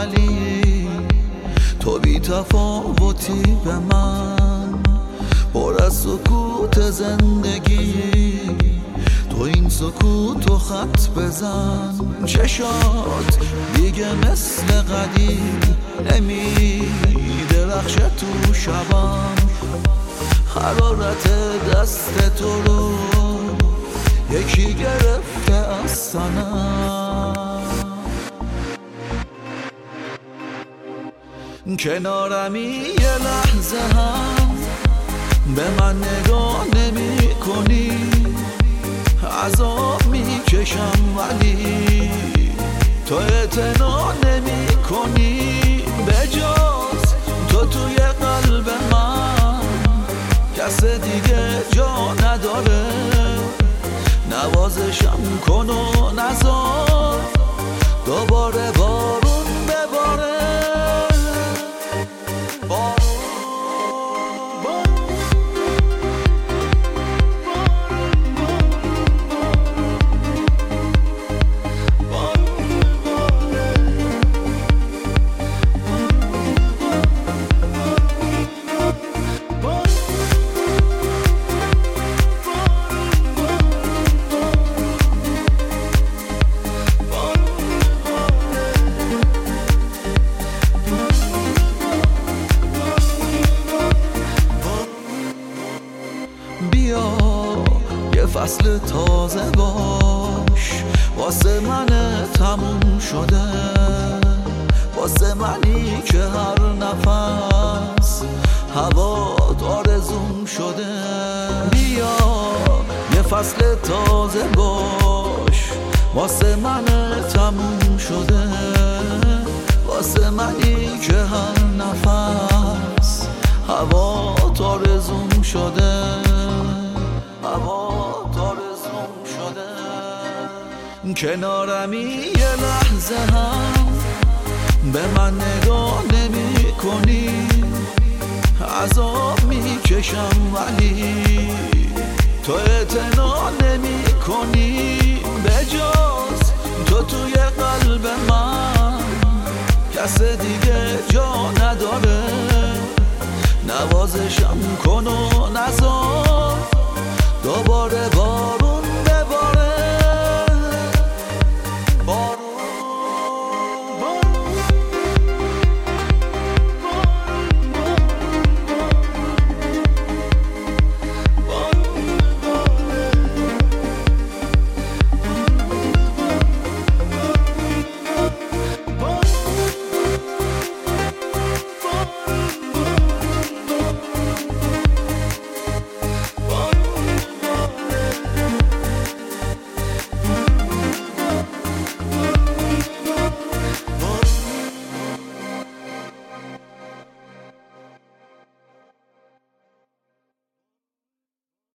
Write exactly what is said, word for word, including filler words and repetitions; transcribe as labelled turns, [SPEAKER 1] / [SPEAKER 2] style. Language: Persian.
[SPEAKER 1] ولی تو بی تفاوتی به من، پر از سکوت زندگی. تو این سکوتو خط بزن، چشات دیگه مثل قدیم نمی درخشه تو شبم. حرارت دست تو رو یکی گرفته از سنم. کنارمی یه لحظه هم به من نگاه نمی کنی، عذاب می کشم ولی تو اعتنا نمی کنی. به جز تو توی قلب من کس دیگه جا نداره. نوازشم کن و نذار دوباره بارون بباره. بیا یه فصل تازه باش، واسه من تموم شده، واسه منی که هر نفس هوات آرزوم شده. بیا یه فصل تازه باش، واسه من تموم شده، واسه منی که هر نفس هوات آرزوم شده، هوات آرزوم شده. کنارمی یه لحظه هم به من نگاه نمی کنی، عذاب می کشم ولی